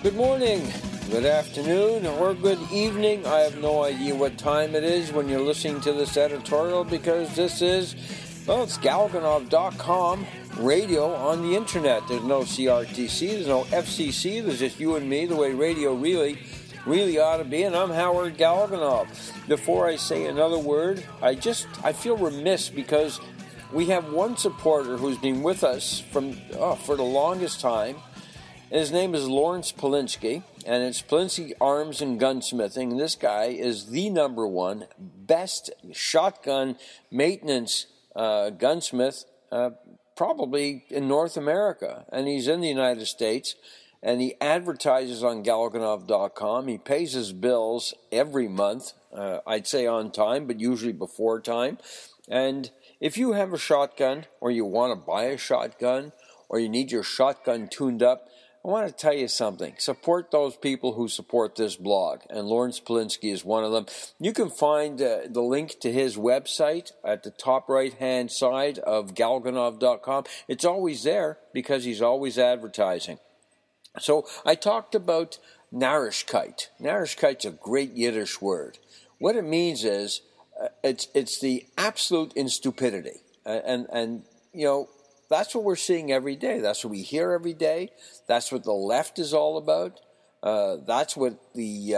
Good morning, good afternoon, or good evening. I have no idea what time it is when you're listening to this editorial because this is, it's Galganov.com radio on the internet. There's no CRTC, there's no FCC, there's just you and me, the way radio really ought to be, and I'm Howard Galganov. Before I say another word, I feel remiss because we have one supporter who's been with us for the longest time. His name is Lawrence Polinsky, and it's Polinsky Arms and Gunsmithing. This guy is the number one best shotgun maintenance gunsmith probably in North America, and he's in the United States, and he advertises on Galganov.com. He pays his bills every month, I'd say on time, but usually before time. And if you have a shotgun, or you want to buy a shotgun, or you need your shotgun tuned up, I want to tell you something. Support those people who support this blog, and Lawrence Polinsky is one of them. You can find the link to his website at the top right-hand side of Galganov.com. It's always there because he's always advertising. So I talked about Narishkeit. Narishkeit's a great Yiddish word. What it means is it's the absolute in stupidity, and you know. That's what we're seeing every day. That's what we hear every day. That's what the left is all about. That's what the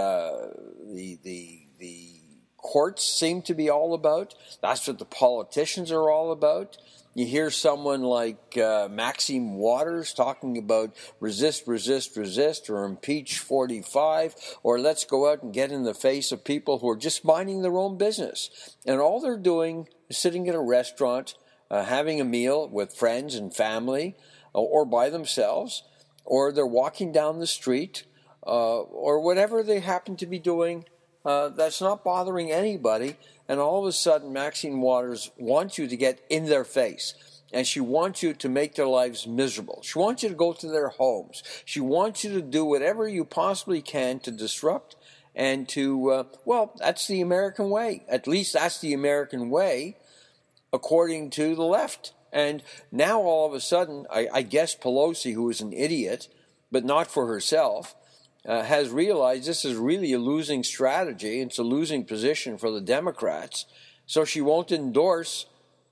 courts seem to be all about. That's what the politicians are all about. You hear someone like Maxine Waters talking about resist, or impeach 45, or let's go out and get in the face of people who are just minding their own business. And all they're doing is sitting at a restaurant, having a meal with friends and family, or by themselves, or they're walking down the street, or whatever they happen to be doing that's not bothering anybody, and all of a sudden Maxine Waters wants you to get in their face, and she wants you to make their lives miserable. She wants you to go to their homes. She wants you to do whatever you possibly can to disrupt and to, that's the American way. At least that's the American way, according to the left. And now all of a sudden, I guess Pelosi, who is an idiot, but not for herself, has realized this is really a losing strategy. It's a losing position for the Democrats. So she won't endorse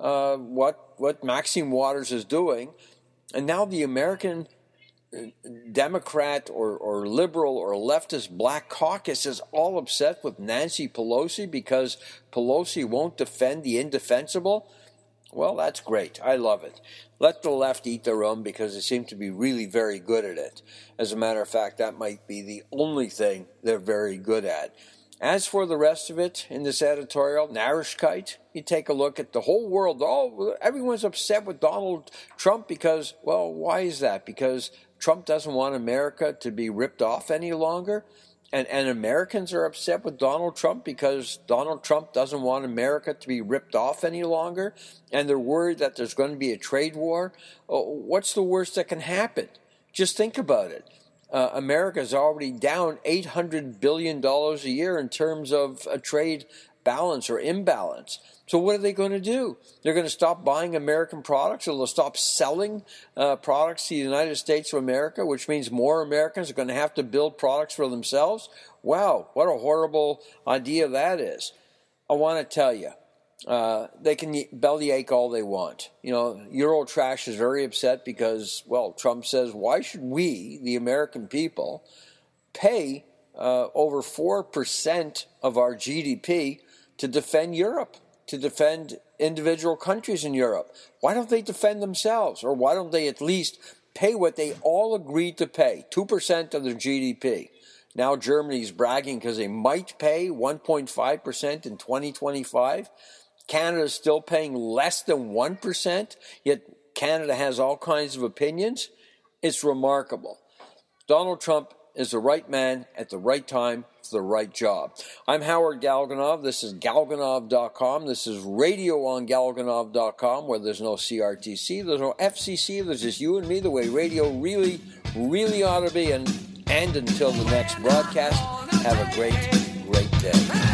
what Maxine Waters is doing. And now the American Democrat or liberal or leftist Black Caucus is all upset with Nancy Pelosi because Pelosi won't defend the indefensible. Well, that's great. I love it. Let the left eat their own because they seem to be really very good at it. As a matter of fact, that might be the only thing they're very good at. As for the rest of it in this editorial, Narishkeit, you take a look at the whole world. Everyone's upset with Donald Trump because, well, why is that? Because Trump doesn't want America to be ripped off any longer? And Americans are upset with Donald Trump because Donald Trump doesn't want America to be ripped off any longer? And they're worried that there's going to be a trade war? What's the worst that can happen? Just think about it. America's already down $800 billion a year in terms of a trade balance or imbalance. So what are they going to do? They're going to stop buying American products, or they'll stop selling products to the United States of America, which means more Americans are going to have to build products for themselves? Wow, what a horrible idea that is. I want to tell you, they can bellyache all they want. You know, Eurotrash is very upset because, well, Trump says, why should we, the American people, pay over 4% of our GDP to defend Europe, to defend individual countries in Europe? Why don't they defend themselves? Or why don't they at least pay what they all agreed to pay, 2% of their GDP? Now Germany's bragging because they might pay 1.5% in 2025. Canada's still paying less than 1%, yet Canada has all kinds of opinions. It's remarkable. Donald Trump is the right man at the right time for the right job. I'm Howard Galganov. This is Galganov.com. This is radio on Galganov.com, where there's no CRTC, there's no FCC, there's just you and me, the way radio really ought to be. And until the next broadcast, have a great day.